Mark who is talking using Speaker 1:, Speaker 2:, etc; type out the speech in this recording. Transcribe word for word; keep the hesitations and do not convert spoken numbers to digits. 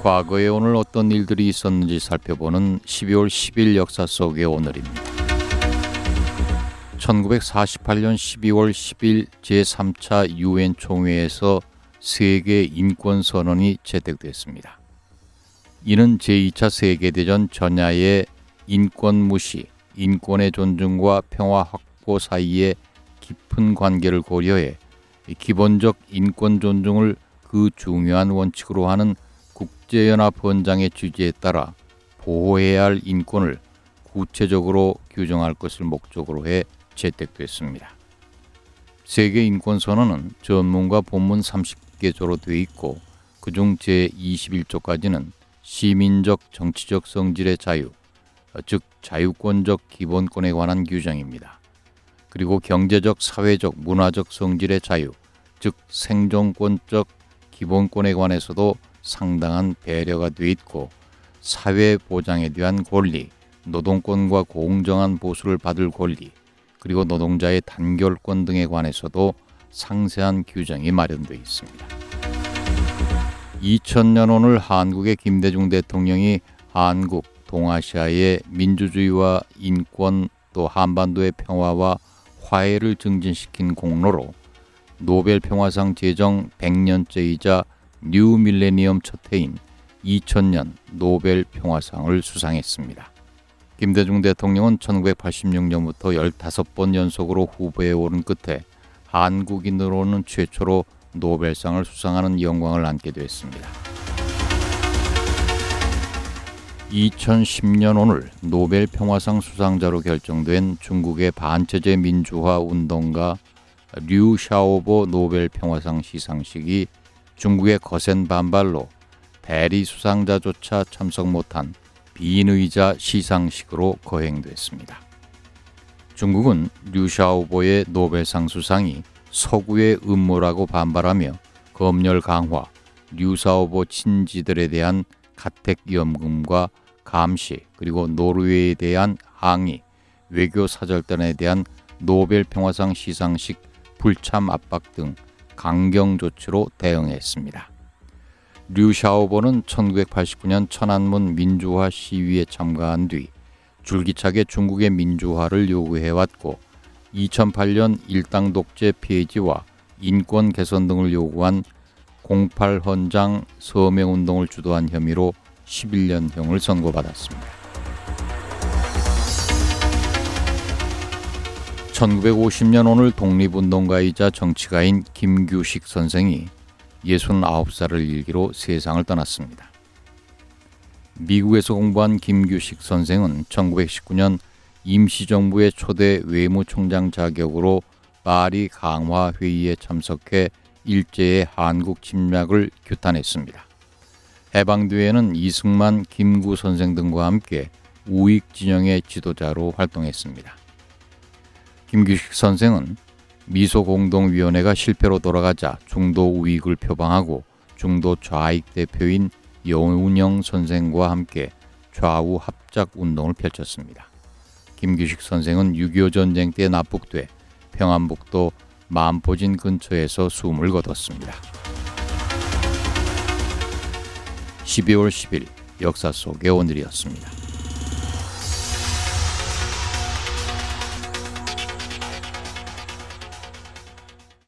Speaker 1: 과거에 오늘 어떤 일들이 있었는지 살펴보는 십이월 십일 역사 속의 오늘입니다. 천구백사십팔 년 십이월 십일 제삼 차 유엔 총회에서 세계 인권선언이 채택됐습니다. 이는 제이 차 세계대전 전야의 인권 무시, 인권의 존중과 평화 확보 사이의 깊은 관계를 고려해 기본적 인권 존중을 그 중요한 원칙으로 하는 국제연합헌장의 취지에 따라 보호해야 할 인권을 구체적으로 규정할 것을 목적으로 해 채택됐습니다. 세계인권선언은 전문과 본문 삼십 개조로 되어 있고 그중 제이십일 조까지는 시민적 정치적 성질의 자유, 즉 자유권적 기본권에 관한 규정입니다. 그리고 경제적, 사회적, 문화적 성질의 자유, 즉 생존권적 기본권에 관해서도 상당한 배려가 되어 있고 사회 보장에 대한 권리, 노동권과 공정한 보수를 받을 권리, 그리고 노동자의 단결권 등에 관해서도 상세한 규정이 마련되어 있습니다. 이천 년 오늘 한국의 김대중 대통령이 한국, 동아시아의 민주주의와 인권 또 한반도의 평화와 화해를 증진시킨 공로로 노벨 평화상 제정 백 년째이자 뉴 밀레니엄 첫 해인 이천 년 노벨 평화상을 수상했습니다. 김대중 대통령은 천구백팔십육 년부터 십오 번 연속으로 후보에 오른 끝에 한국인으로는 최초로 노벨상을 수상하는 영광을 안게 됐습니다. 이천십 년 오늘 노벨 평화상 수상자로 결정된 중국의 반체제 민주화 운동가 류 샤오보 노벨 평화상 시상식이 중국의 거센 반발로 대리 수상자조차 참석 못한 비인의자 시상식으로 거행됐습니다. 중국은 류 샤오보의 노벨상 수상이 서구의 음모라고 반발하며 검열 강화, 류 샤오보 친지들에 대한 가택연금과 감시, 그리고 노르웨이에 대한 항의, 외교 사절단에 대한 노벨 평화상 시상식 불참 압박 등 강경 조치로 대응했습니다. 류 샤오보는 천구백팔십구 년 천안문 민주화 시위에 참가한 뒤 줄기차게 중국의 민주화를 요구해왔고 이천팔 년 일당 독재 폐지와 인권 개선 등을 요구한 공팔 헌장 서명운동을 주도한 혐의로 십일 년형을 선고받았습니다. 천구백오십 년 오늘 독립운동가이자 정치가인 김규식 선생이 예순아홉 살을 일기로 세상을 떠났습니다. 미국에서 공부한 김규식 선생은 천구백십구 년 임시정부의 초대 외무총장 자격으로 파리 강화회의에 참석해 일제의 한국 침략을 규탄했습니다. 해방 뒤에는 이승만, 김구 선생 등과 함께 우익 진영의 지도자로 활동했습니다. 김규식 선생은 미소공동위원회가 실패로 돌아가자 중도 우익을 표방하고 중도 좌익 대표인 여운영 선생과 함께 좌우 합작 운동을 펼쳤습니다. 김규식 선생은 육이오 전쟁 때 납북돼 평안북도 만포진 근처에서 숨을 거뒀습니다. 십이월 십일 역사 속의 오늘이었습니다.